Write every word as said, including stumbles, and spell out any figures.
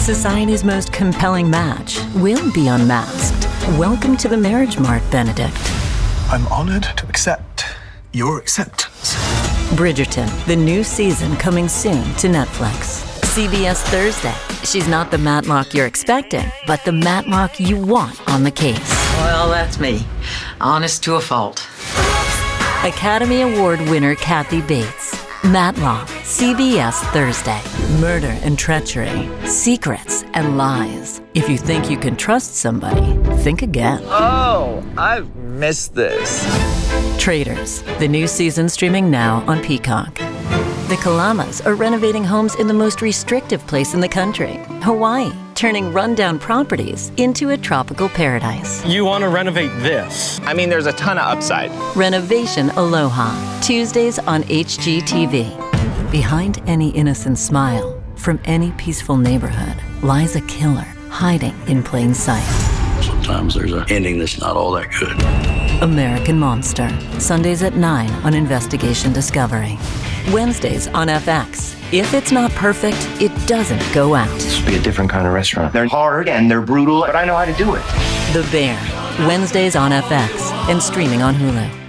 Society's most compelling match will be unmasked. Welcome to the Marriage Mart, Benedict. I'm honored to accept your acceptance. Bridgerton, the new season coming soon to Netflix. C B S Thursday. She's not the Matlock you're expecting, but the Matlock you want on the case. Well, that's me. Honest to a fault. Academy Award winner Kathy Bates. Matlock, C B S Thursday. Murder and treachery, secrets and lies. If you think you can trust somebody, think again. Oh, I've missed this. Traitors, the new season streaming now on Peacock. The Kalamas are renovating homes in the most restrictive place in the country, Hawaii, turning rundown properties into a tropical paradise. You want to renovate this? I mean, there's a ton of upside. Renovation Aloha, Tuesdays on H G T V. Behind any innocent smile, from any peaceful neighborhood, lies a killer hiding in plain sight. Sometimes there's an ending that's not all that good. American Monster, Sundays at nine on Investigation Discovery. Wednesdays on F X. If it's not perfect, it doesn't go out. This would be a different kind of restaurant. They're hard and they're brutal, but I know how to do it. The Bear, Wednesdays on F X and streaming on Hulu.